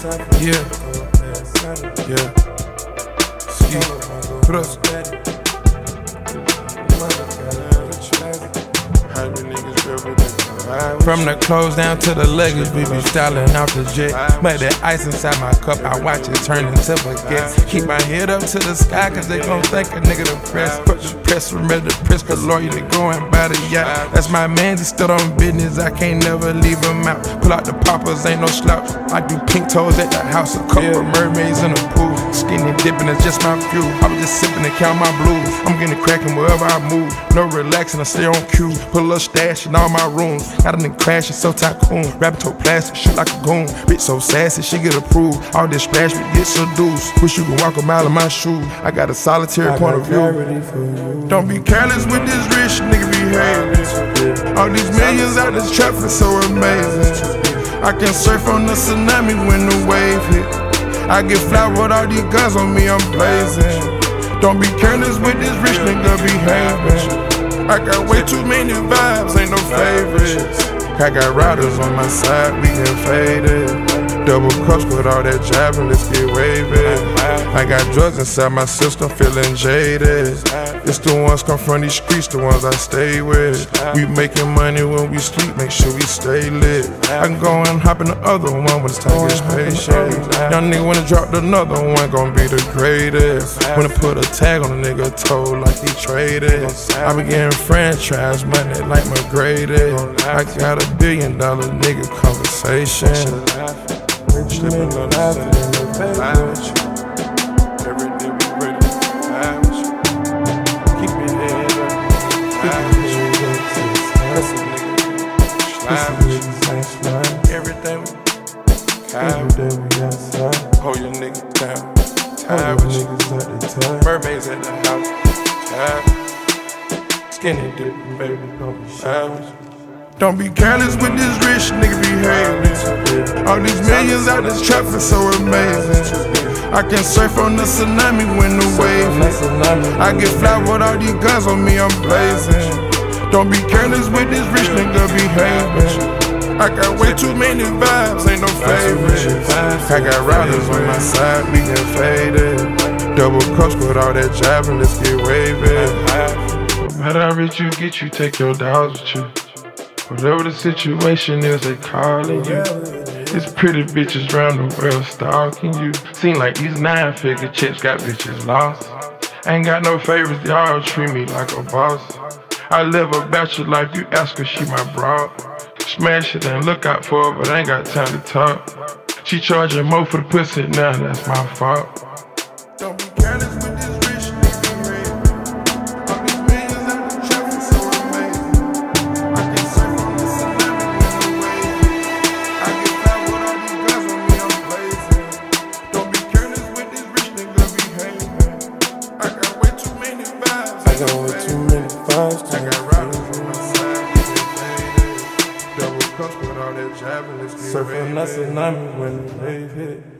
Yeah. Yeah. Ski. Plus. From the clothes down to the luggage, we be styling out the jet. But that ice inside my cup, I watch it turn into baguettes. Keep my head up to the sky, cause they gon' think a nigga depressed. Put the press, remember the press, cause lawyer they going by the yacht. That's my man, he still on business, I can't never leave him out. Pull out the poppers, ain't no slouch. I do pink toes at the house, a couple of mermaids in the pool. Skinny dipping, it's just my fuel. I was just sipping and count my blues. I'm getting cracking wherever I move. No relaxing, I stay on cue. Put a little stash in all my rooms. Got a nigga crashing, so tycoon. Rapping to plastic, shit like a goon. Bitch so sassy, she get approved. All this trash, we get seduced. Wish you could walk a mile in my shoes. I got a solitary point of view. Don't be careless with this rich nigga behavior. All these millions out this traffic so amazing. I can surf on the tsunami when the wave hit. I get fly with all these guns on me, I'm blazing. Don't be careless with this rich nigga behaving. I got way too many vibes, ain't no favorites. I got riders on my side, we get faded. Double cups with all that driving, let's get wavy. I got drugs inside my system, feeling jaded. It's the ones come from these streets, the ones I stay with. We making money when we sleep, make sure we stay lit. I can go and hop in the other one when it's time to get patient. Young nigga wanna drop another one, gon' be the greatest. Wanna put a tag on a nigga toe like he traded. I be getting franchise money like my graded. I got $1 billion nigga conversation. Slipping on the sand, every day we ready to fly with you. Keep your head up, fly with you. Slide with you. Everything we outside. Hold your nigga down, tie with you. Mermaids at the house, tie. Skinny dipping, baby, don't be shy with you. Don't be careless with this rich nigga behavior. All these millions out this traffic so amazing. I can surf on the tsunami when the wave hit. I get fly with all these guns on me, I'm blazing. Don't be careless with this rich nigga behaving. I got way too many vibes, ain't no favorites. I got riders on my side, we get faded. Double cups with all that driving, let's get wavy. No matter how rich you get, you take your dogs with you. Whatever the situation is, they calling you. It's pretty bitches round the world stalking you. Seem like these 9-figure chicks got bitches lost. Ain't got no favorites, y'all treat me like a boss. I live a bachelor life, you ask her, she my broad. Smash it and look out for her, but I ain't got time to talk. She charging more for the pussy, now that's my fault. Don't be careless with this rich nigga rate. All these millions out the traffic so amazing. I can surf on the tsunami when the wave hit. I get fly with all these guns on me, I'm blazing. Don't be careless with this rich nigga behaving. I got way too many vibes. I got way too many vibes. I got riders on my side, we get faded. Double cups with all that driving, let's get surfing the tsunami when the wave hit.